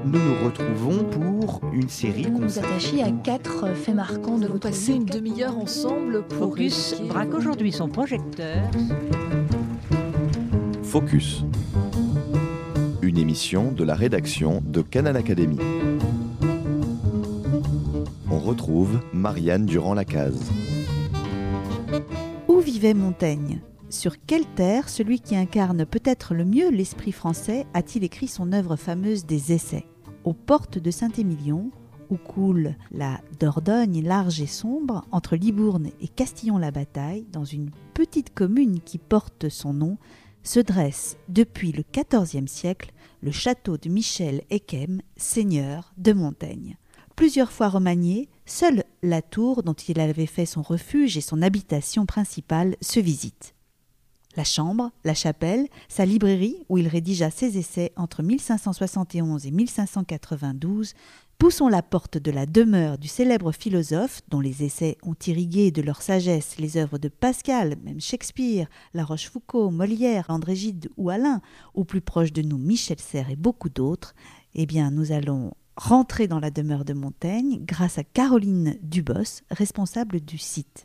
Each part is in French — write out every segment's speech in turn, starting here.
nous nous retrouvons pour une série Vous nous consacrée. attachez à 4 faits marquants de Nous votre passer vie. une demi-heure ensemble pour Focus évoquer- braque aujourd'hui son projecteur. Focus. Une émission de la rédaction de Canal Académie. On retrouve Marianne Durand-Lacaze. Où vivait Montaigne ? Sur quelle terre celui qui incarne peut-être le mieux l'esprit français a-t-il écrit son œuvre fameuse des Essais ? Aux portes de Saint-Émilion, où coule la Dordogne large et sombre, entre Libourne et Castillon-la-Bataille, dans une petite commune qui porte son nom, se dresse depuis le XIVe siècle le château de Michel Eyquem, seigneur de Montaigne. Plusieurs fois remanié, seule la tour dont il avait fait son refuge et son habitation principale se visitent. La chambre, la chapelle, sa librairie où il rédigea ses essais entre 1571 et 1592, poussons la porte de la demeure du célèbre philosophe dont les essais ont irrigué de leur sagesse les œuvres de Pascal, même Shakespeare, La Rochefoucauld, Molière, André Gide ou Alain, ou plus proche de nous Michel Serres et beaucoup d'autres, eh bien nous allons rentrer dans la demeure de Montaigne grâce à Caroline Dubos, responsable du site.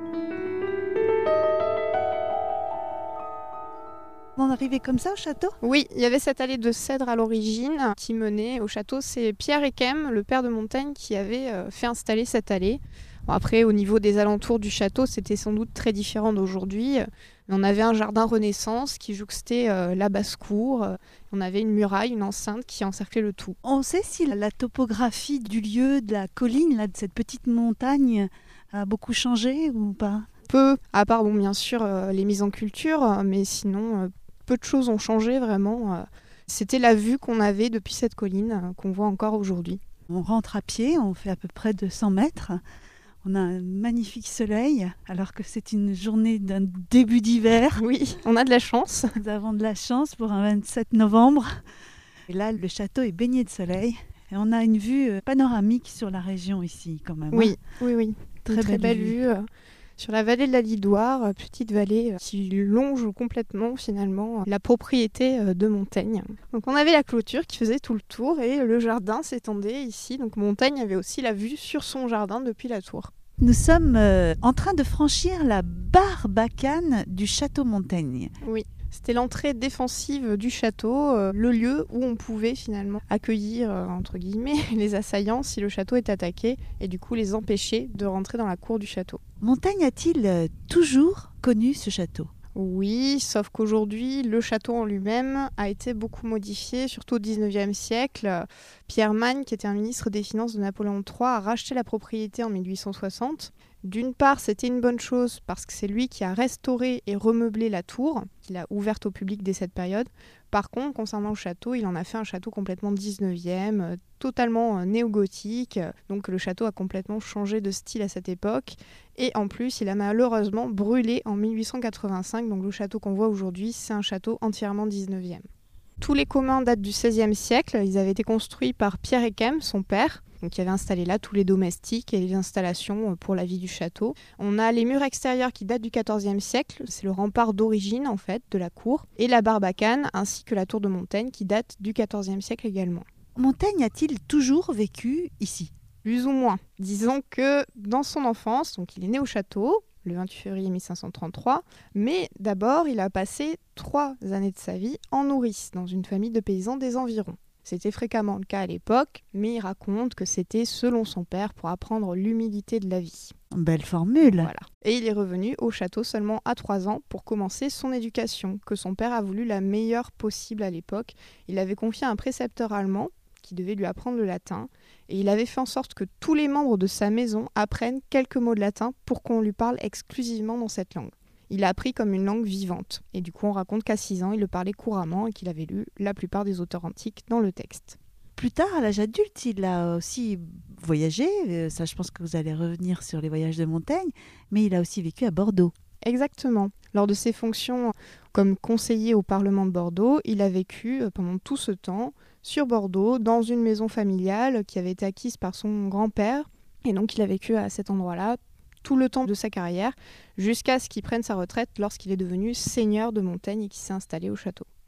On arrivait comme ça au château ? Oui, il y avait cette allée de cèdre à l'origine qui menait au château. C'est Pierre Eyquem, le père de Montaigne, qui avait fait installer cette allée. Bon, après, au niveau des alentours du château, c'était sans doute très différent d'aujourd'hui. On avait un jardin Renaissance qui jouxtait la basse-cour. On avait une muraille, une enceinte qui encerclait le tout. On sait si la topographie du lieu, de la colline, là, de cette petite montagne, a beaucoup changé ou pas ? Peu, à part bon, bien sûr les mises en culture, mais sinon peu de choses ont changé vraiment. C'était la vue qu'on avait depuis cette colline qu'on voit encore aujourd'hui. On rentre à pied, on fait à peu près 200 mètres. On a un magnifique soleil, alors que c'est une journée d'un début d'hiver. Oui, on a de la chance. Nous avons de la chance pour un 27 novembre. Et là, le château est baigné de soleil. Et on a une vue panoramique sur la région ici, quand même. Oui, oui. Très belle vue. Sur la vallée de la Lidoire, petite vallée qui longe complètement finalement la propriété de Montaigne. Donc on avait la clôture qui faisait tout le tour et le jardin s'étendait ici. Donc Montaigne avait aussi la vue sur son jardin depuis la tour. Nous sommes en train de franchir la barbacane du château Montaigne. Oui. C'était l'entrée défensive du château, le lieu où on pouvait finalement accueillir, entre guillemets, les assaillants si le château est attaqué et du coup les empêcher de rentrer dans la cour du château. Montaigne a-t-il toujours connu ce château ? Oui, sauf qu'aujourd'hui, le château en lui-même a été beaucoup modifié, surtout au XIXe siècle. Pierre Magne, qui était un ministre des Finances de Napoléon III, a racheté la propriété en 1860. D'une part, c'était une bonne chose parce que c'est lui qui a restauré et remeublé la tour, qu'il a ouverte au public dès cette période. Par contre, concernant le château, il en a fait un château complètement 19e, totalement néo-gothique. Donc le château a complètement changé de style à cette époque. Et en plus, il a malheureusement brûlé en 1885. Donc le château qu'on voit aujourd'hui, c'est un château entièrement 19e. Tous les communs datent du XVIe siècle. Ils avaient été construits par Pierre Eyquem, son père, donc qui avait installé là tous les domestiques et les installations pour la vie du château. On a les murs extérieurs qui datent du XIVe siècle, c'est le rempart d'origine en fait de la cour, et la barbacane ainsi que la tour de Montaigne qui date du XIVe siècle également. Montaigne a-t-il toujours vécu ici ? Plus ou moins. Disons que dans son enfance, donc il est né au château, le 28 février 1533, mais d'abord il a passé 3 années de sa vie en nourrice dans une famille de paysans des environs. C'était fréquemment le cas à l'époque, mais il raconte que c'était selon son père pour apprendre l'humilité de la vie. Belle formule. Voilà. Et il est revenu au château seulement à 3 ans pour commencer son éducation, que son père a voulu la meilleure possible à l'époque. Il avait confié à un précepteur allemand qui devait lui apprendre le latin, et il avait fait en sorte que tous les membres de sa maison apprennent quelques mots de latin pour qu'on lui parle exclusivement dans cette langue. Il l'a appris comme une langue vivante. Et du coup, on raconte qu'à 6 ans, il le parlait couramment et qu'il avait lu la plupart des auteurs antiques dans le texte. Plus tard, à l'âge adulte, il a aussi voyagé. Ça, je pense que vous allez revenir sur les voyages de Montaigne. Mais il a aussi vécu à Bordeaux. Exactement. Lors de ses fonctions comme conseiller au Parlement de Bordeaux, il a vécu pendant tout ce temps sur Bordeaux, dans une maison familiale qui avait été acquise par son grand-père. Et donc, il a vécu à cet endroit-là tout le temps de sa carrière, jusqu'à ce qu'il prenne sa retraite lorsqu'il est devenu seigneur de Montaigne et qu'il s'est installé au château.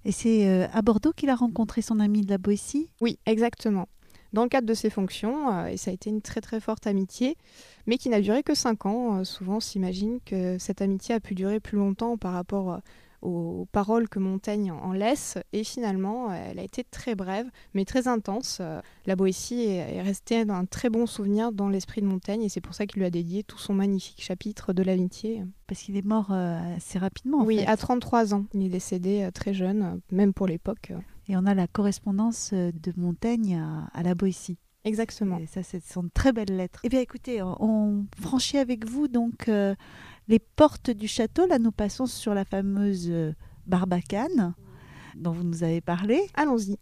Et c'est à Bordeaux qu'il a rencontré son ami de la Boétie ? Oui, exactement. Dans le cadre de ses fonctions, et ça a été une très très forte amitié, mais qui n'a duré que 5 ans. Souvent, on s'imagine que cette amitié a pu durer plus longtemps par rapport aux paroles que Montaigne en laisse, et finalement, elle a été très brève, mais très intense. La Boétie est restée un très bon souvenir dans l'esprit de Montaigne, et c'est pour ça qu'il lui a dédié tout son magnifique chapitre de l'amitié. Parce qu'il est mort assez rapidement, en Oui, fait. à 33 ans. Il est décédé très jeune, même pour l'époque. Et on a la correspondance de Montaigne à la Boétie. Exactement. Et ça, ce sont de très belles lettres. Eh bien, écoutez, on franchit avec vous donc les portes du château. Là, nous passons sur la fameuse Barbacane dont vous nous avez parlé. Allons-y.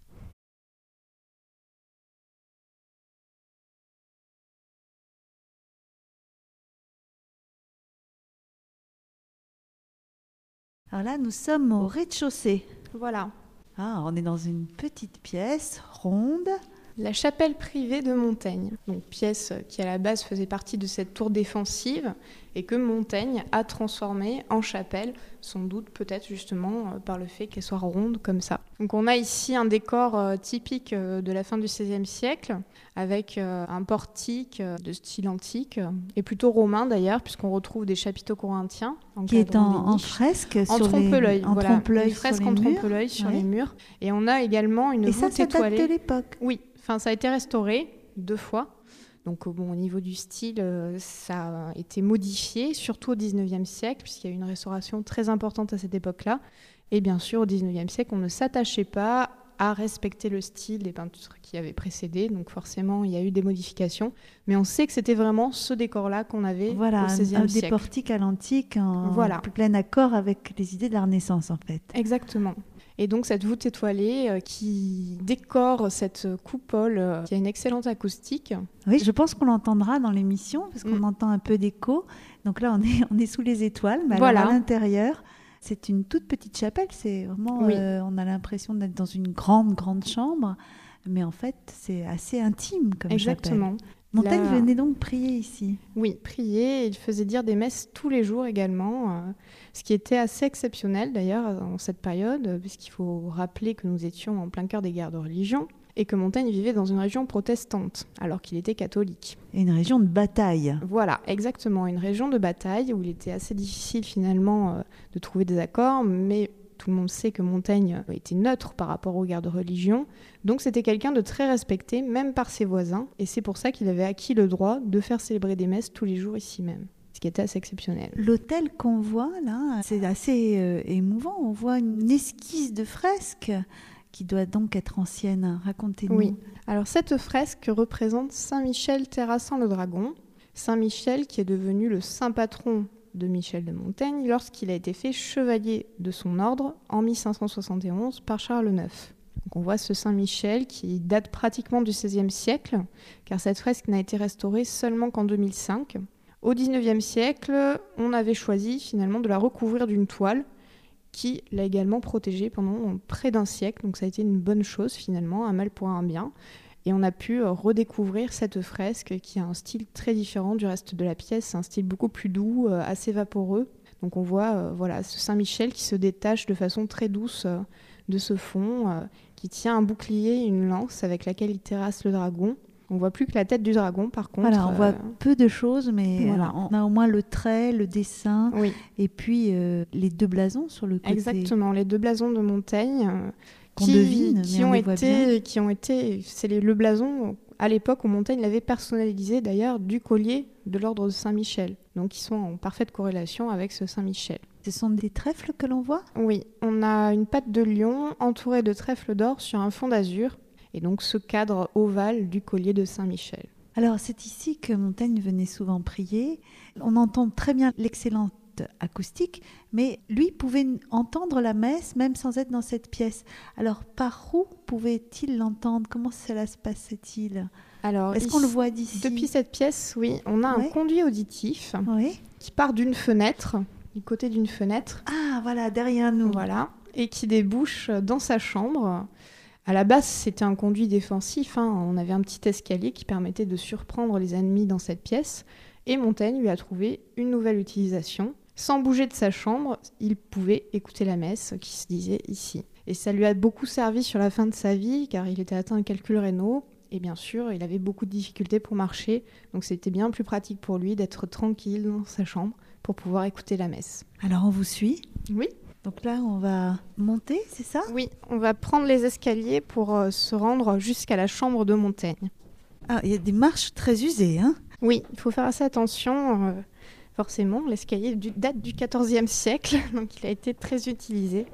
Alors là, nous sommes au rez-de-chaussée. Voilà. Ah, on est dans une petite pièce ronde. La chapelle privée de Montaigne, donc pièce qui à la base faisait partie de cette tour défensive et que Montaigne a transformée en chapelle, sans doute peut-être justement par le fait qu'elle soit ronde comme ça. Donc on a ici un décor typique de la fin du XVIe siècle avec un portique de style antique et plutôt romain d'ailleurs puisqu'on retrouve des chapiteaux corinthiens qui est en fresque en sur trompe-l'œil, en voilà, trompe-l'œil une fresque sur les en murs. trompe-l'œil sur Ouais. les murs et on a également une Et voûte ça date étoilée. de l'époque. Oui, enfin, ça a été restauré 2 fois. Donc bon, au niveau du style, ça a été modifié, surtout au XIXe siècle, puisqu'il y a eu une restauration très importante à cette époque-là. Et bien sûr, au XIXe siècle, on ne s'attachait pas à respecter le style des peintures qui avaient précédé. Donc forcément, il y a eu des modifications. Mais on sait que c'était vraiment ce décor-là qu'on avait Voilà, au XVIe des siècle. portiques à l'antique en Voilà. plein accord avec les idées de la Renaissance, en fait. Exactement. Et donc cette voûte étoilée qui décore cette coupole qui a une excellente acoustique. Oui, je pense qu'on l'entendra dans l'émission parce qu'on entend un peu d'écho. Donc là, on est sous les étoiles, mais Voilà. alors à l'intérieur, c'est une toute petite chapelle. C'est vraiment, Oui. on a l'impression d'être dans une grande chambre, mais en fait, c'est assez intime comme Exactement. chapelle. Montaigne Là- venait donc prier ici. Oui, prier, il faisait dire des messes tous les jours également, ce qui était assez exceptionnel d'ailleurs en cette période, puisqu'il faut rappeler que nous étions en plein cœur des guerres de religion et que Montaigne vivait dans une région protestante, alors qu'il était catholique. Et une région de bataille. Voilà, exactement, une région de bataille où il était assez difficile finalement de trouver des accords, mais tout le monde sait que Montaigne était neutre par rapport aux guerres de religion, donc c'était quelqu'un de très respecté, même par ses voisins, et c'est pour ça qu'il avait acquis le droit de faire célébrer des messes tous les jours ici même, ce qui était assez exceptionnel. L'hôtel qu'on voit là, c'est assez émouvant. On voit une esquisse de fresque qui doit donc être ancienne. Racontez-nous. Oui. Alors cette fresque représente Saint-Michel terrassant le dragon. Saint-Michel qui est devenu le saint patron de Michel de Montaigne lorsqu'il a été fait chevalier de son ordre en 1571 par Charles IX. Donc on voit ce Saint-Michel qui date pratiquement du XVIe siècle, car cette fresque n'a été restaurée seulement qu'en 2005. Au XIXe siècle, on avait choisi finalement de la recouvrir d'une toile qui l'a également protégée pendant près d'un siècle. Donc ça a été une bonne chose finalement, un mal pour un bien. Et on a pu redécouvrir cette fresque qui a un style très différent du reste de la pièce. C'est un style beaucoup plus doux, assez vaporeux. Donc on voit voilà, ce Saint-Michel qui se détache de façon très douce de ce fond, qui tient un bouclier et une lance avec laquelle il terrasse le dragon. On voit plus que la tête du dragon par contre. Voilà, on voit peu de choses, mais voilà. on a au moins le trait, le dessin, Oui, et puis les 2 blasons sur le côté. exactement. Les 2 blasons de Montaigne Qu'on devine, mais qui on ont les voit bien. c'est le blason à l'époque où Montaigne l'avait personnalisé d'ailleurs du collier de l'ordre de Saint-Michel. Donc ils sont en parfaite corrélation avec ce Saint-Michel. Ce sont des trèfles que l'on voit ? Oui, on a une patte de lion entourée de trèfles d'or sur un fond d'azur et donc ce cadre ovale du collier de Saint-Michel. Alors, c'est ici que Montaigne venait souvent prier. On entend très bien l'excellente acoustique, mais lui pouvait entendre la messe même sans être dans cette pièce. Alors, par où pouvait-il l'entendre ? Comment cela se passait-il ? Alors, Est-ce qu'on le voit d'ici ? Depuis cette pièce, oui, on a Ouais. un conduit auditif Oui. qui part d'une fenêtre, du côté d'une fenêtre. Ah, voilà, derrière nous. Voilà, et qui débouche dans sa chambre. À la base, c'était un conduit défensif. On avait un petit escalier qui permettait de surprendre les ennemis dans cette pièce. Et Montaigne lui a trouvé une nouvelle utilisation. Sans bouger de sa chambre, il pouvait écouter la messe qui se disait ici. Et ça lui a beaucoup servi sur la fin de sa vie, car il était atteint de calcul rénaux. Et bien sûr, il avait beaucoup de difficultés pour marcher. Donc c'était bien plus pratique pour lui d'être tranquille dans sa chambre pour pouvoir écouter la messe. Alors on vous suit? Oui. Donc là, on va monter, c'est ça? Oui, on va prendre les escaliers pour se rendre jusqu'à la chambre de Montaigne. Ah, il y a des marches très usées, hein? Oui, il faut faire assez attention. Forcément, l'escalier date du XIVe siècle, donc il a été très utilisé.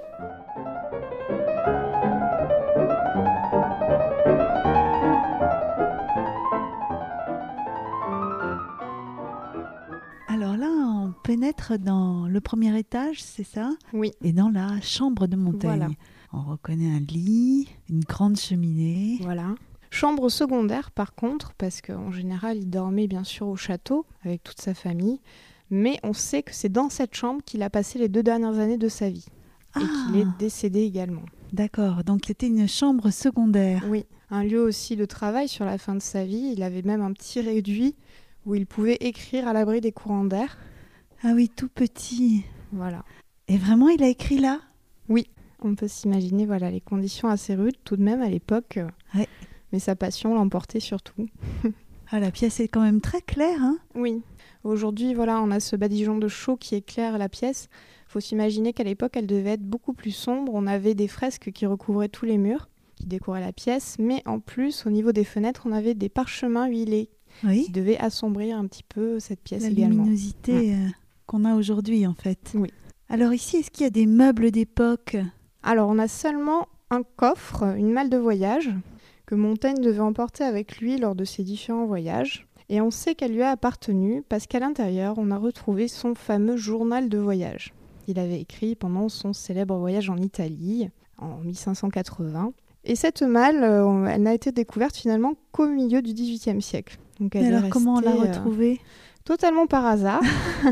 Alors là, on pénètre dans le premier étage, c'est ça? Oui. Et dans la chambre de Montaigne. Voilà. On reconnaît un lit, une grande cheminée. Voilà. Chambre secondaire par contre, parce qu'en général, il dormait bien sûr au château avec toute sa famille, mais on sait que c'est dans cette chambre qu'il a passé les 2 dernières années de sa vie et qu'il est décédé également. D'accord, donc c'était une chambre secondaire. Oui, un lieu aussi de travail sur la fin de sa vie. Il avait même un petit réduit où il pouvait écrire à l'abri des courants d'air. Ah oui, tout petit. Voilà. Et vraiment, il a écrit là? Oui, on peut s'imaginer les conditions assez rudes tout de même à l'époque. Ouais. Mais sa passion l'emportait surtout. Ah, la pièce est quand même très claire, hein? Oui. Aujourd'hui, on a ce badigeon de chaux qui éclaire la pièce. Il faut s'imaginer qu'à l'époque, elle devait être beaucoup plus sombre. On avait des fresques qui recouvraient tous les murs, qui décoraient la pièce. Mais en plus, au niveau des fenêtres, on avait des parchemins huilés qui devaient assombrir un petit peu cette pièce également. La luminosité qu'on a aujourd'hui, en fait. Oui. Alors ici, est-ce qu'il y a des meubles d'époque? Alors, on a seulement un coffre, une malle de voyage, que Montaigne devait emporter avec lui lors de ses différents voyages. Et on sait qu'elle lui a appartenu parce qu'à l'intérieur, on a retrouvé son fameux journal de voyage. Il avait écrit pendant son célèbre voyage en Italie, en 1580. Et cette malle, elle n'a été découverte finalement qu'au milieu du XVIIIe siècle. Donc elle alors est comment on l'a restée, retrouvée? Totalement par hasard.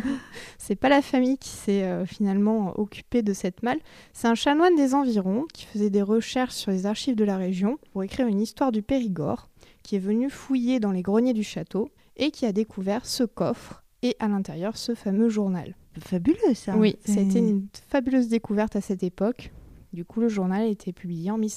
C'est pas la famille qui s'est finalement occupée de cette malle. C'est un chanoine des environs qui faisait des recherches sur les archives de la région pour écrire une histoire du Périgord, qui est venu fouiller dans les greniers du château et qui a découvert ce coffre et à l'intérieur ce fameux journal. Fabuleux ça. Oui, c'était une fabuleuse découverte à cette époque. Du coup, le journal a été publié en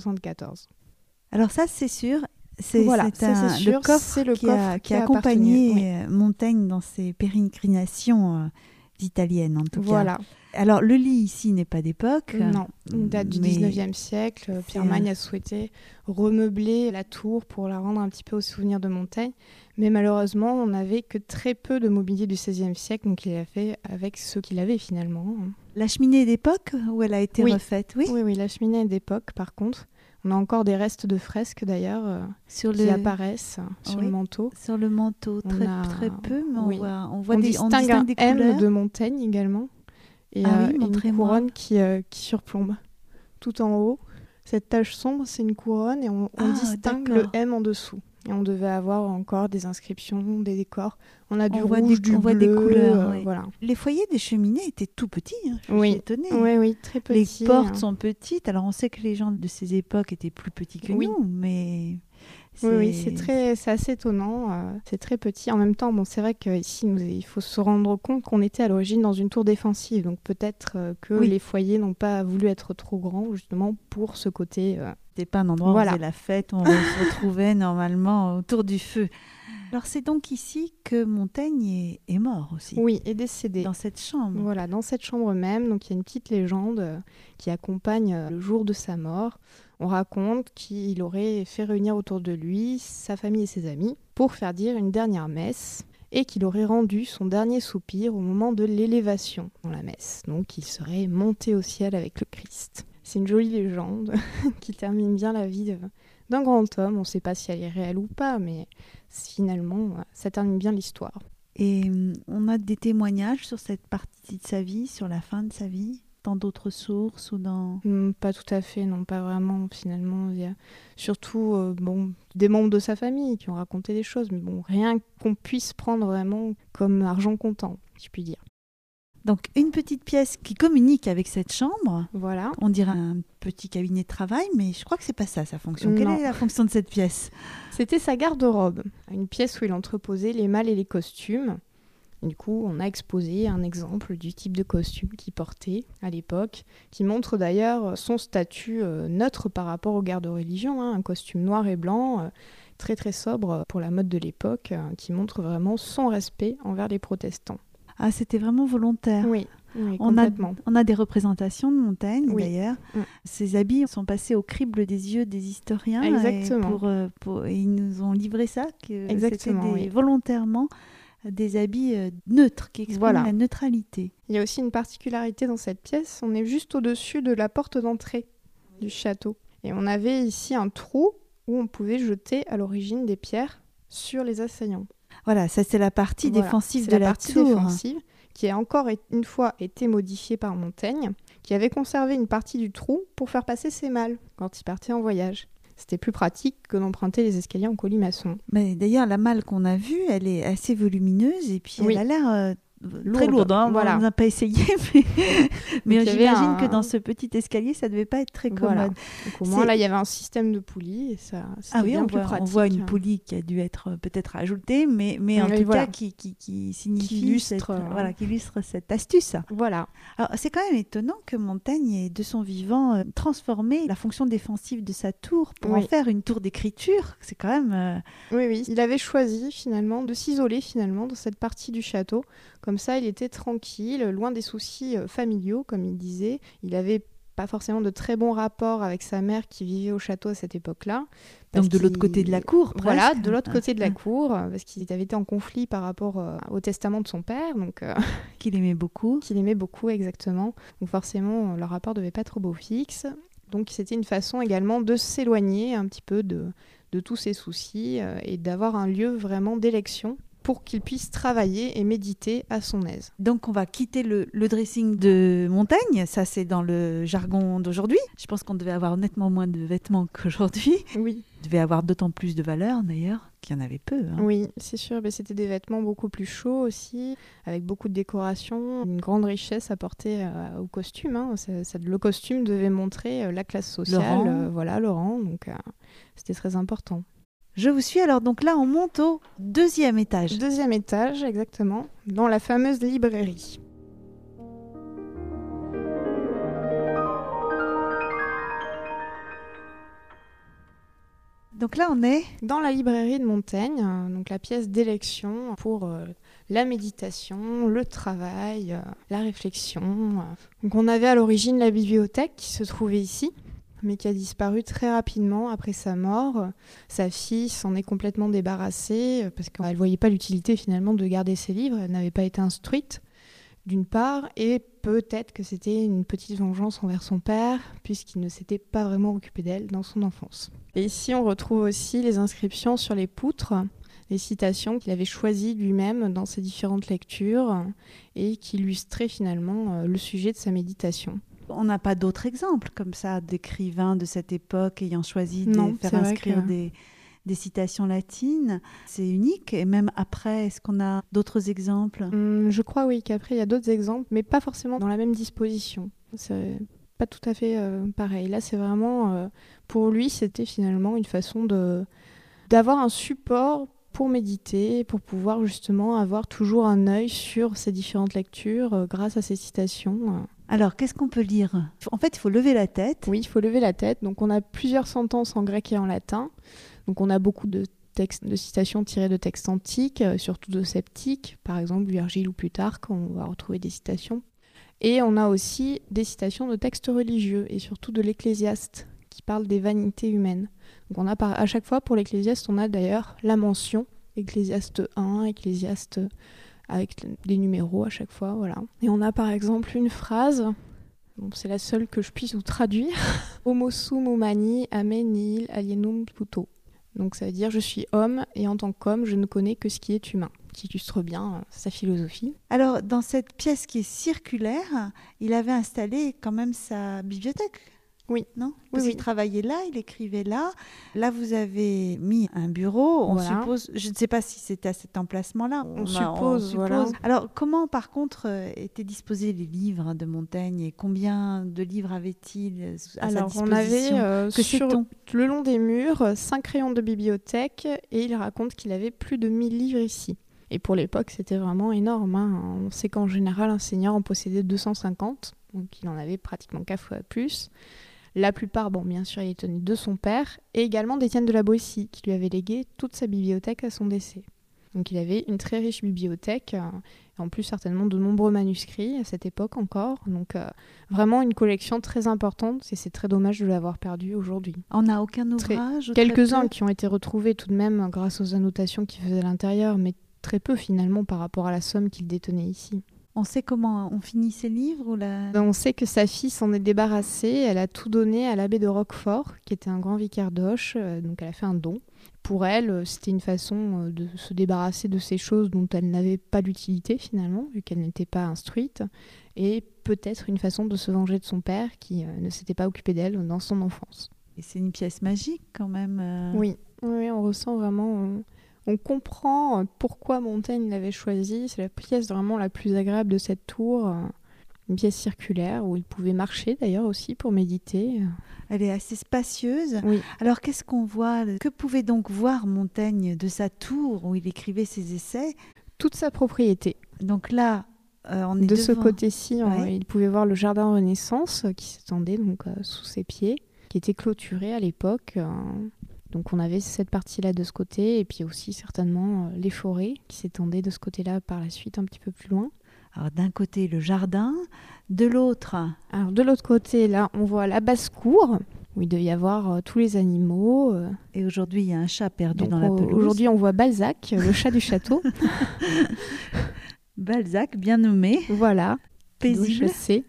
1774. Alors ça, c'est sûr. C'est sûr, le coffre qui a accompagné Montaigne dans ses pérégrinations italiennes, en tout cas. Voilà. Alors, le lit ici n'est pas d'époque. Non, il date du 19e siècle. Pierre Magne a souhaité remeubler la tour pour la rendre un petit peu au souvenir de Montaigne. Mais malheureusement, on n'avait que très peu de mobilier du 16e siècle, donc il a fait avec ce qu'il avait finalement. La cheminée est d'époque ou elle a été refaite? Oui, la cheminée est d'époque par contre. On a encore des restes de fresques d'ailleurs qui apparaissent sur le manteau. Sur le manteau, très peu, mais on distingue un M de Montaigne également. Et une couronne qui surplombe tout en haut. Cette tache sombre, c'est une couronne et on distingue le M en dessous. Et on devait avoir encore des inscriptions, des décors. On a du rouge, du bleu, des couleurs. Voilà. Les foyers des cheminées étaient tout petits. Je suis étonnée. Oui, très petits. Les portes sont petites. Alors on sait que les gens de ces époques étaient plus petits que nous, mais... Oui, c'est assez étonnant. C'est très petit. En même temps, c'est vrai qu'ici, il faut se rendre compte qu'on était à l'origine dans une tour défensive. Donc peut-être que les foyers n'ont pas voulu être trop grands, justement, pour ce côté... C'était pas un endroit où on faisait la fête, on se retrouvait normalement autour du feu. Alors c'est donc ici que Montaigne est mort aussi. Oui, est décédé. Dans cette chambre. Voilà, dans cette chambre même. Donc il y a une petite légende qui accompagne le jour de sa mort. On raconte qu'il aurait fait réunir autour de lui sa famille et ses amis pour faire dire une dernière messe et qu'il aurait rendu son dernier soupir au moment de l'élévation dans la messe. Donc il serait monté au ciel avec le Christ. C'est une jolie légende qui termine bien la vie d'un grand homme. On ne sait pas si elle est réelle ou pas, mais finalement, ça termine bien l'histoire. Et on a des témoignages sur cette partie de sa vie, sur la fin de sa vie, dans d'autres sources ou dans... Pas tout à fait, non, pas vraiment. Finalement, il y a surtout des membres de sa famille qui ont raconté des choses, mais rien qu'on puisse prendre vraiment comme argent comptant, si je puis dire. Donc une petite pièce qui communique avec cette chambre. Voilà. On dirait un petit cabinet de travail, mais je crois que c'est pas ça sa fonction. Quelle est la fonction de cette pièce? C'était sa garde-robe, une pièce où il entreposait les malles et les costumes. Et du coup, on a exposé un exemple du type de costume qu'il portait à l'époque, qui montre d'ailleurs son statut neutre par rapport aux guerres de religion, un costume noir et blanc, très très sobre pour la mode de l'époque, qui montre vraiment son respect envers les protestants. Ah, c'était vraiment volontaire. Oui, complètement. On a des représentations de Montaigne, d'ailleurs. Mm. Ces habits sont passés au crible des yeux des historiens. Exactement. Et ils nous ont livré ça, que Exactement, c'était volontairement des habits neutres, qui expriment la neutralité. Il y a aussi une particularité dans cette pièce, on est juste au-dessus de la porte d'entrée du château. Et on avait ici un trou où on pouvait jeter à l'origine des pierres sur les assaillants. Voilà, ça c'est la partie défensive de la partie tour. Défensive, qui a encore une fois été modifiée par Montaigne, qui avait conservé une partie du trou pour faire passer ses malles quand il partait en voyage. C'était plus pratique que d'emprunter les escaliers en colimaçon. Mais d'ailleurs, la malle qu'on a vue, elle est assez volumineuse et puis elle a l'air très lourde. On n'a pas essayé, mais j'imagine que dans ce petit escalier, ça ne devait pas être très commode. Voilà. Donc, au moins, là, il y avait un système de poulies et ça, c'était bien plus pratique. On voit une poulie qui a dû être peut-être ajoutée, mais en tout cas qui signifie, qui illustre cette astuce. Voilà. Alors, c'est quand même étonnant que Montaigne ait, de son vivant, transformé la fonction défensive de sa tour pour en faire une tour d'écriture. C'est quand même... Oui. Il avait choisi finalement de s'isoler dans cette partie du château. Comme ça, il était tranquille, loin des soucis familiaux, comme il disait. Il n'avait pas forcément de très bons rapports avec sa mère qui vivait au château à cette époque-là. Donc de l'autre côté de la cour, presque. Voilà, de l'autre côté de la cour, parce qu'il avait été en conflit par rapport au testament de son père. Donc, qu'il aimait beaucoup. Qu'il aimait beaucoup, exactement. Donc forcément, leur rapport ne devait pas être au beau fixe. Donc c'était une façon également de s'éloigner un petit peu de tous ces soucis et d'avoir un lieu vraiment d'élection pour qu'il puisse travailler et méditer à son aise. Donc on va quitter le dressing de Montaigne, ça c'est dans le jargon d'aujourd'hui. Je pense qu'on devait avoir nettement moins de vêtements qu'aujourd'hui. Oui. Il devait avoir d'autant plus de valeur d'ailleurs, qu'il y en avait peu. Oui, c'est sûr, mais c'était des vêtements beaucoup plus chauds aussi, avec beaucoup de décorations, une grande richesse apportée au costume. Le costume devait montrer la classe sociale, le rang, donc c'était très important. Je vous suis, alors donc là on monte au deuxième étage. Deuxième étage, exactement, dans la fameuse librairie. Donc là on est dans la librairie de Montaigne, donc la pièce d'élection pour la méditation, le travail, la réflexion. Donc on avait à l'origine la bibliothèque qui se trouvait ici, mais qui a disparu très rapidement après sa mort. Sa fille s'en est complètement débarrassée parce qu'elle ne voyait pas l'utilité finalement de garder ses livres, elle n'avait pas été instruite d'une part, et peut-être que c'était une petite vengeance envers son père puisqu'il ne s'était pas vraiment occupé d'elle dans son enfance. Et ici on retrouve aussi les inscriptions sur les poutres, les citations qu'il avait choisies lui-même dans ses différentes lectures et qui illustraient finalement le sujet de sa méditation. On n'a pas d'autres exemples comme ça d'écrivains de cette époque ayant choisi de faire inscrire des citations latines. C'est unique. Et même après, est-ce qu'on a d'autres exemples ? Je crois oui qu'après il y a d'autres exemples, mais pas forcément dans la même disposition. C'est pas tout à fait pareil. Là, c'est vraiment pour lui, c'était finalement une façon d'avoir un support pour méditer, pour pouvoir justement avoir toujours un œil sur ces différentes lectures grâce à ces citations. Alors, qu'est-ce qu'on peut lire ? En fait, il faut lever la tête. Oui, il faut lever la tête. Donc, on a plusieurs sentences en grec et en latin. Donc, on a beaucoup de textes, de citations tirées de textes antiques, surtout de sceptiques, par exemple Virgile ou Plutarque, on va retrouver des citations. Et on a aussi des citations de textes religieux, et surtout de l'Ecclésiaste, qui parle des vanités humaines. Donc, on a à chaque fois, pour l'Ecclésiaste, on a d'ailleurs la mention, Ecclésiaste 1, Ecclésiaste avec des numéros à chaque fois, voilà. Et on a par exemple une phrase, c'est la seule que je puisse vous traduire, Homo sum humani, amen nihil alienum puto. Donc ça veut dire je suis homme et en tant qu'homme, je ne connais que ce qui est humain, qui illustre bien sa philosophie. Alors dans cette pièce qui est circulaire, il avait installé quand même sa bibliothèque. Oui. Non ? Parce qu'il travaillait là, il écrivait là. Là, vous avez mis un bureau. On suppose, je ne sais pas si c'était à cet emplacement-là. On suppose. Voilà. Alors, comment, par contre, étaient disposés les livres de Montaigne et combien de livres avait-il à sa disposition ? On avait sur le long des murs 5 crayons de bibliothèque et il raconte qu'il avait plus de 1000 livres ici. Et pour l'époque, c'était vraiment énorme. On sait qu'en général, un seigneur en possédait 250, donc il en avait pratiquement 4 fois plus. La plupart, bien sûr, il tenait de son père, et également d'Étienne de la Boétie, qui lui avait légué toute sa bibliothèque à son décès. Donc il avait une très riche bibliothèque, et en plus certainement de nombreux manuscrits à cette époque encore. Donc vraiment une collection très importante, et c'est très dommage de l'avoir perdue aujourd'hui. On n'a aucun ouvrage Quelques-uns qui ont été retrouvés tout de même grâce aux annotations qu'il faisait à l'intérieur, mais très peu finalement par rapport à la somme qu'il détenait ici. On sait comment on finit ses livres On sait que sa fille s'en est débarrassée. Elle a tout donné à l'abbé de Roquefort, qui était un grand vicaire d'Auch. Donc elle a fait un don. Pour elle, c'était une façon de se débarrasser de ces choses dont elle n'avait pas d'utilité finalement, vu qu'elle n'était pas instruite. Et peut-être une façon de se venger de son père, qui ne s'était pas occupé d'elle dans son enfance. Et c'est une pièce magique quand même. Oui, on ressent vraiment... On comprend pourquoi Montaigne l'avait choisie. C'est la pièce vraiment la plus agréable de cette tour. Une pièce circulaire où il pouvait marcher d'ailleurs aussi pour méditer. Elle est assez spacieuse. Oui. Alors qu'est-ce qu'on voit ? Que pouvait donc voir Montaigne de sa tour où il écrivait ses essais ? Toute sa propriété. Donc là, on est de devant... ce côté-ci, il pouvait voir le jardin Renaissance qui s'étendait donc sous ses pieds, qui était clôturé à l'époque. Donc on avait cette partie-là de ce côté, et puis aussi certainement les forêts qui s'étendaient de ce côté-là par la suite un petit peu plus loin. Alors d'un côté le jardin, de l'autre... Alors de l'autre côté, là, on voit la basse-cour, où il devait y avoir tous les animaux. Et aujourd'hui, il y a un chat perdu donc, dans la pelouse. Aujourd'hui, on voit Balzac, le chat du château. Balzac, bien nommé. Voilà, paisible. chassé.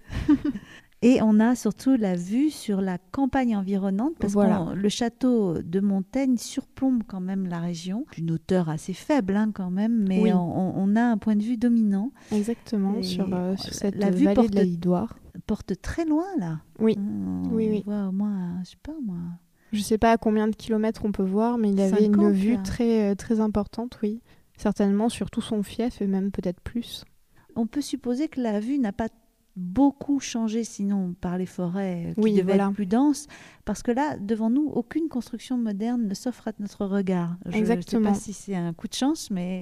Et on a surtout la vue sur la campagne environnante, parce voilà. que le château de Montaigne surplombe quand même la région, d'une hauteur assez faible quand même, mais oui. on a un point de vue dominant. Exactement, sur cette la vue vallée de la Lidoire. Porte très loin là. Oui, on voit au moins, je sais pas moi... Je sais pas à combien de kilomètres on peut voir, mais il avait 50, une vue là. très, très importante, oui. Certainement sur tout son fief, et même peut-être plus. On peut supposer que la vue n'a pas beaucoup changé sinon par les forêts qui devaient être plus denses, parce que là, devant nous, aucune construction moderne ne s'offre à notre regard. Exactement. Je ne sais pas si c'est un coup de chance, mais...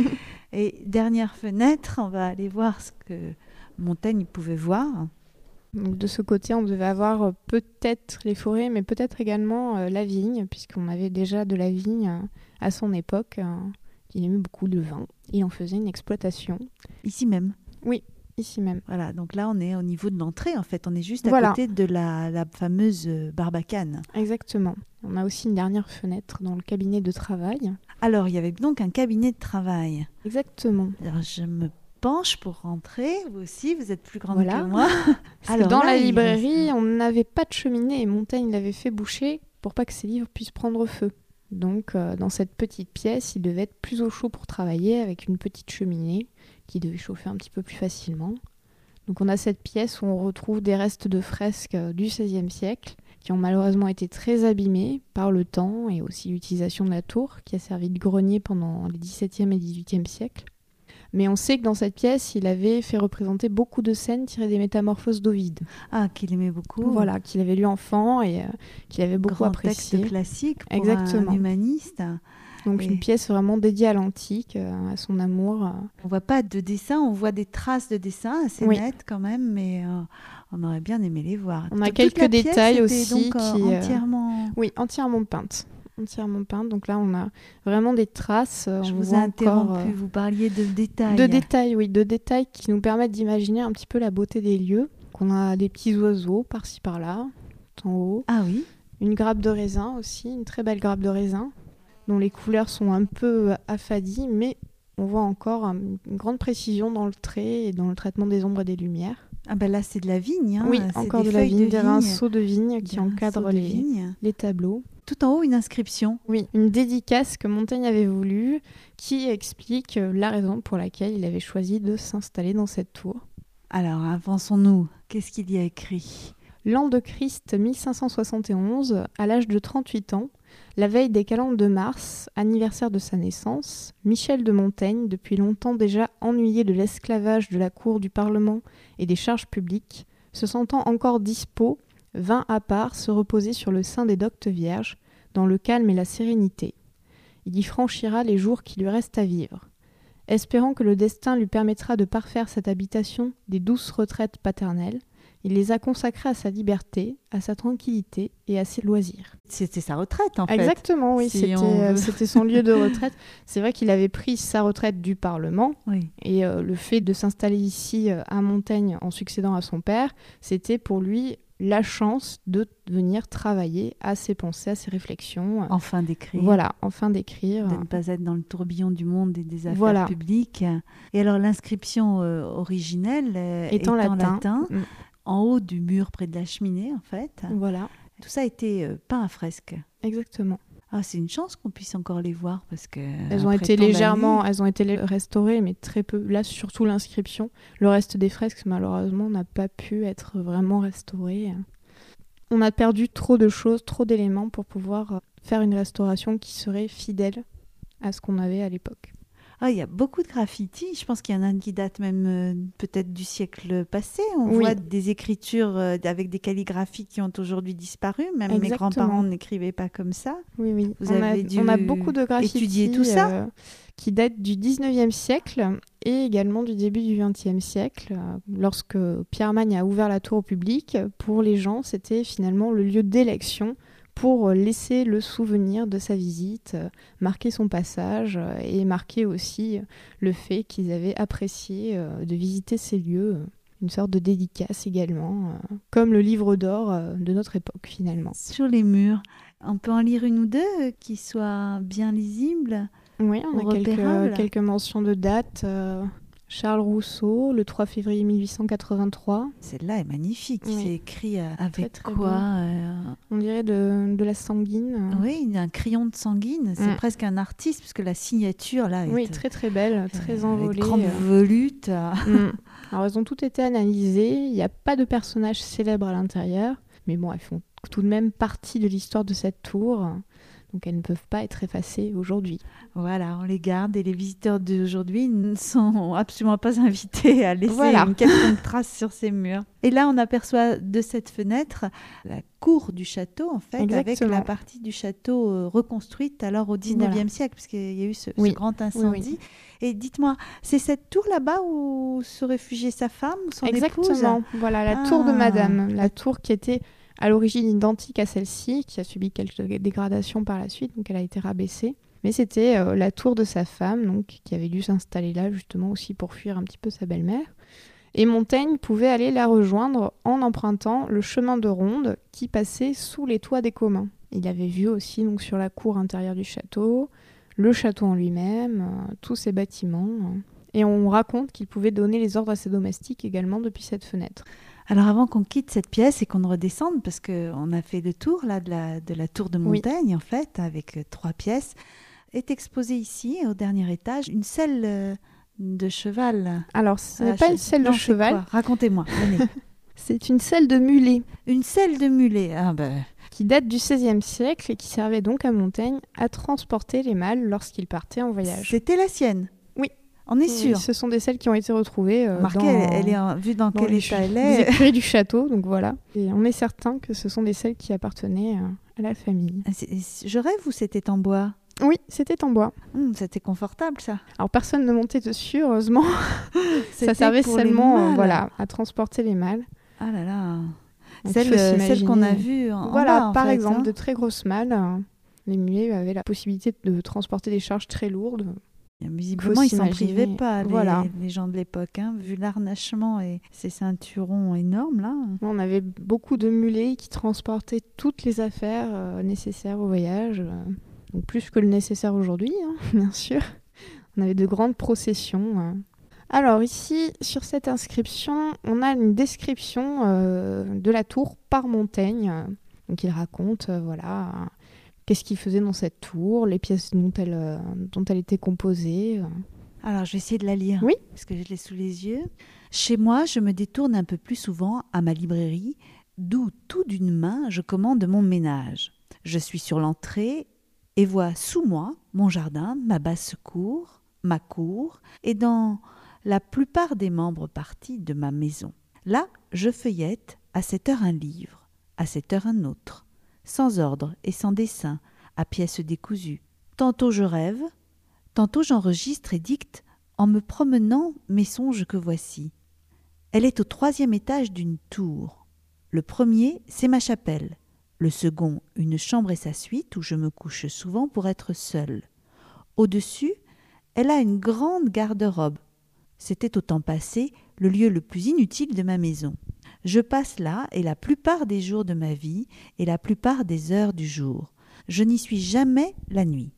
Et dernière fenêtre, on va aller voir ce que Montaigne pouvait voir. Donc, de ce côté, on devait avoir peut-être les forêts, mais peut-être également la vigne, puisqu'on avait déjà de la vigne à son époque. Il aimait beaucoup le vin. Il en faisait une exploitation. Ici même. Oui. Ici même. Voilà, donc là on est au niveau de l'entrée en fait, on est juste à côté de la fameuse barbacane. Exactement. On a aussi une dernière fenêtre dans le cabinet de travail. Alors il y avait donc un cabinet de travail. Exactement. Alors je me penche pour rentrer, vous aussi vous êtes plus grande que moi. Alors, dans la librairie on n'avait pas de cheminée et Montaigne l'avait fait boucher pour pas que ses livres puissent prendre feu. Donc dans cette petite pièce il devait être plus au chaud pour travailler avec une petite cheminée qui devait chauffer un petit peu plus facilement. Donc on a cette pièce où on retrouve des restes de fresques du XVIe siècle qui ont malheureusement été très abîmés par le temps et aussi l'utilisation de la tour qui a servi de grenier pendant les XVIIe et XVIIIe siècles. Mais on sait que dans cette pièce, il avait fait représenter beaucoup de scènes tirées des Métamorphoses d'Ovide. Ah, qu'il aimait beaucoup. Voilà, qu'il avait lu enfant et qu'il avait beaucoup apprécié. Grand texte classique pour Exactement. Un humaniste. Donc une pièce vraiment dédiée à l'antique, à son amour. On voit pas de dessin, on voit des traces de dessin assez nettes quand même, mais on aurait bien aimé les voir. On a quelques détails aussi donc, qui entièrement... Oui, entièrement peintes. Donc là, on a vraiment des traces. Je vous ai interrompu, vous parliez de détails. De détails, oui, de détails qui nous permettent d'imaginer un petit peu la beauté des lieux. Qu'on a des petits oiseaux par-ci par-là, en haut. Ah oui. Une grappe de raisin aussi, une très belle grappe de raisin, dont les couleurs sont un peu affadies, mais on voit encore une grande précision dans le trait et dans le traitement des ombres et des lumières. Ah ben là, c'est de la vigne. Hein. Oui, c'est encore de la vigne, des rinceaux de vigne qui des encadrent les tableaux. Tout en haut, une inscription. Oui, une dédicace que Montaigne avait voulu, qui explique la raison pour laquelle il avait choisi de s'installer dans cette tour. Alors, avançons-nous. Qu'est-ce qu'il y a écrit ? L'an de Christ 1571, à l'âge de 38 ans, la veille des calendes de mars, anniversaire de sa naissance, Michel de Montaigne, depuis longtemps déjà ennuyé de l'esclavage de la cour du Parlement et des charges publiques, se sentant encore dispos, vint à part se reposer sur le sein des doctes vierges, dans le calme et la sérénité. Il y franchira les jours qui lui restent à vivre. Espérant que le destin lui permettra de parfaire cette habitation des douces retraites paternelles, il les a consacrées à sa liberté, à sa tranquillité et à ses loisirs. C'était sa retraite, en fait. Exactement, oui, Si on veut. c'était son lieu de retraite. C'est vrai qu'il avait pris sa retraite du Parlement, Oui. et le fait de s'installer ici à Montaigne en succédant à son père, c'était pour lui la chance de venir travailler à ses pensées, à ses réflexions. Enfin d'écrire. Voilà, enfin d'écrire. De ne pas être dans le tourbillon du monde et des affaires Voilà. publiques. Et alors l'inscription originelle est en latin, en haut du mur près de la cheminée, en fait. Voilà, Tout ça a été peint à fresque. exactement. Ah, c'est une chance qu'on puisse encore les voir parce que Elles ont après été tant elles ont été restaurées, mais très peu. Là, surtout l'inscription. Le reste des fresques, malheureusement, n'a pas pu être vraiment restauré. On a perdu trop de choses, trop d'éléments pour pouvoir faire une restauration qui serait fidèle à ce qu'on avait à l'époque. Ah, il y a beaucoup de graffitis. Je pense qu'il y en a qui datent même peut-être du siècle passé. On Oui. voit des écritures avec des calligraphies qui ont aujourd'hui disparu. Même mes Exactement. grands-parents n'écrivaient pas comme ça. Oui, oui. Vous on avez dû a beaucoup de graffitis étudier tout ça qui datent du 19e siècle et également du début du 20e siècle. Lorsque Pierre Magne a ouvert la tour au public, pour les gens, c'était finalement le lieu d'élection pour laisser le souvenir de sa visite, marquer son passage et marquer aussi le fait qu'ils avaient apprécié de visiter ces lieux. Une sorte de dédicace également, comme le livre d'or de notre époque finalement. Sur les murs, on peut en lire une ou deux qui soient bien lisibles. Oui, on a repérables. quelques mentions de date. Charles Rousseau, le 3 février 1883. Celle-là est magnifique. Oui. C'est écrit avec très quoi On dirait de la sanguine. Oui, un crayon de sanguine. C'est presque un artiste puisque la signature là Oui, est très très belle, très envolée. grande volute. Alors, elles ont toutes été analysées. Il n'y a pas de personnages célèbres à l'intérieur. Mais bon, elles font tout de même partie de l'histoire de cette tour. Donc, elles ne peuvent pas être effacées aujourd'hui. Voilà, on les garde et les visiteurs d'aujourd'hui ne sont absolument pas invités à laisser Voilà. une quelconque trace sur ces murs. Et là, on aperçoit de cette fenêtre la cour du château, en fait, avec Exactement. la partie du château reconstruite alors au 19e Voilà. siècle, parce qu'il y a eu ce Oui. grand incendie. Oui, Et dites-moi, c'est cette tour là-bas où se réfugiait sa femme ou son épouse? Exactement. Voilà, la tour de Madame. La tour qui était à l'origine identique à celle-ci, qui a subi quelques dégradations par la suite, donc elle a été rabaissée. Mais c'était la tour de sa femme, donc, qui avait dû s'installer là justement aussi pour fuir un petit peu sa belle-mère. Et Montaigne pouvait aller la rejoindre en empruntant le chemin de ronde qui passait sous les toits des communs. Il avait vu aussi donc, sur la cour intérieure du château, le château en lui-même, tous ses bâtiments. Et on raconte qu'il pouvait donner les ordres à ses domestiques également depuis cette fenêtre. Alors avant qu'on quitte cette pièce et qu'on redescende, parce qu'on a fait le tour là, de la tour de Montaigne, en fait, avec 3 pièces, est exposée ici, au dernier étage, une selle de cheval. Alors, ce n'est pas une selle de Non, c'est cheval, quoi? Racontez-moi, venez. c'est une selle de mulet Une selle de mulet. Ah ben, qui date du XVIe siècle et qui servait donc à Montaigne à transporter les mâles lorsqu'ils partaient en voyage. c'était la sienne. Oui. On est Oui, sûr. ce sont des selles qui ont été retrouvées Marquée, dans, elle est vue dans dans quel les état elle les est. écuries du château, donc voilà. Et on est certain que ce sont des selles qui appartenaient à la famille. Je rêve ou c'était en bois? Oui, c'était en bois. C'était confortable ça. Alors personne ne montait dessus, heureusement. Ça C'était servait pour les seulement mâles. à transporter les mâles. Ah là là. Donc, Celle, il faut celle qu'on a s'imaginer. vue en Voilà, bas, en par fait, exemple, hein. de très grosses malles. Les mulets avaient la possibilité de transporter des charges très lourdes. Visiblement, ils s'en s'imaginer. privaient pas, Voilà. les gens de l'époque, hein, vu l'arnachement et ces ceinturons énormes là. On avait beaucoup de mulets qui transportaient toutes les affaires nécessaires au voyage. Donc plus que le nécessaire aujourd'hui, hein, bien sûr. On avait de grandes processions. Alors ici, sur cette inscription, on a une description de la tour par Montaigne. Donc il raconte, voilà, qu'est-ce qu'il faisait dans cette tour, les pièces dont elle était composée. Alors, je vais essayer de la lire, Oui. parce que je l'ai sous les yeux. Chez moi, je me détourne un peu plus souvent à ma librairie, d'où tout d'une main je commande mon ménage. Je suis sur l'entrée et vois sous moi mon jardin, ma basse-cour, ma cour, et dans la plupart des membres partis de ma maison. Là, je feuillette à cette heure un livre, à cette heure un autre, sans ordre et sans dessin, à pièces décousues. Tantôt je rêve, tantôt j'enregistre et dicte En me promenant, mes songes que voici. Elle est au 3e étage d'une tour. Le premier, c'est ma chapelle. Le second, une chambre et sa suite où je me couche souvent pour être seule. Au-dessus, elle a une grande garde-robe. C'était au temps passé le lieu le plus inutile de ma maison. Je passe là et la plupart des jours de ma vie et la plupart des heures du jour. Je n'y suis jamais la nuit.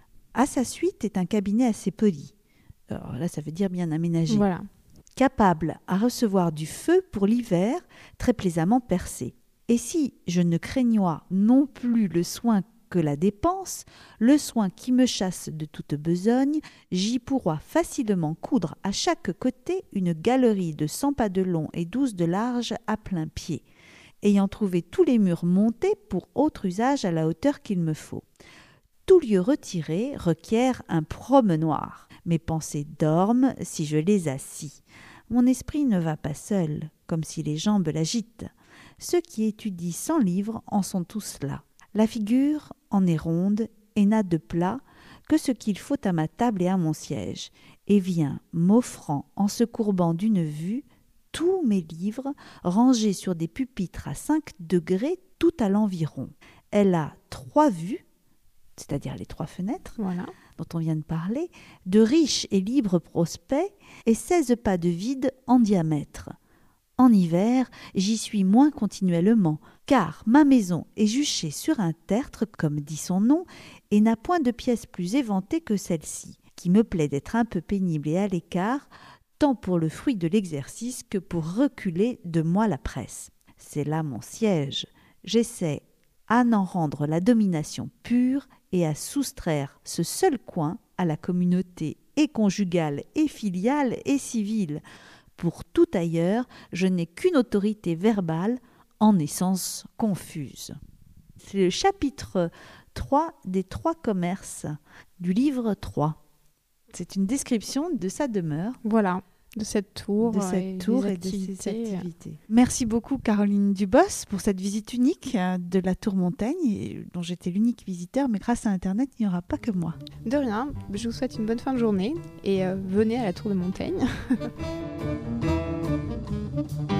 À sa suite est un cabinet assez poli. Alors là, ça veut dire bien aménagé. Voilà. Capable à recevoir du feu pour l'hiver, très plaisamment percé. Et si je ne craignois non plus le soin que la dépense, le soin qui me chasse de toute besogne, j'y pourrai facilement coudre à chaque côté une galerie de 100 pas de long et 12 de large à plein pied, ayant trouvé tous les murs montés pour autre usage à la hauteur qu'il me faut. Tout lieu retiré requiert un promenoir. Mes pensées dorment si je les assis. Mon esprit ne va pas seul, comme si les jambes l'agitent. Ceux qui étudient 100 livres en sont tous là. La figure en est ronde et n'a de plat que ce qu'il faut à ma table et à mon siège, et vient m'offrant en se courbant d'une vue tous mes livres rangés sur des pupitres à 5 degrés tout à l'environ. Elle a 3 vues, c'est-à-dire les 3 fenêtres, Voilà. dont on vient de parler, de riches et libres prospects et 16 pas de vide en diamètre. En hiver, j'y suis moins continuellement, car ma maison est juchée sur un tertre, comme dit son nom, et n'a point de pièce plus éventée que celle-ci, qui me plaît d'être un peu pénible et à l'écart, tant pour le fruit de l'exercice que pour reculer de moi la presse. C'est là mon siège. J'essaie à n'en rendre la domination pure et à soustraire ce seul coin à la communauté et conjugale et filiale et civile. Pour tout ailleurs, je n'ai qu'une autorité verbale en essence confuse. C'est le chapitre 3 des 3 commerces du livre 3. C'est une description de sa demeure. Voilà, de cette tour, De cette tour et de ses activités. activités. Merci beaucoup Caroline Dubos pour cette visite unique de la Tour Montaigne, dont j'étais l'unique visiteur, mais grâce à Internet, il n'y aura pas que moi. De rien, je vous souhaite une bonne fin de journée et venez à la Tour de Montaigne.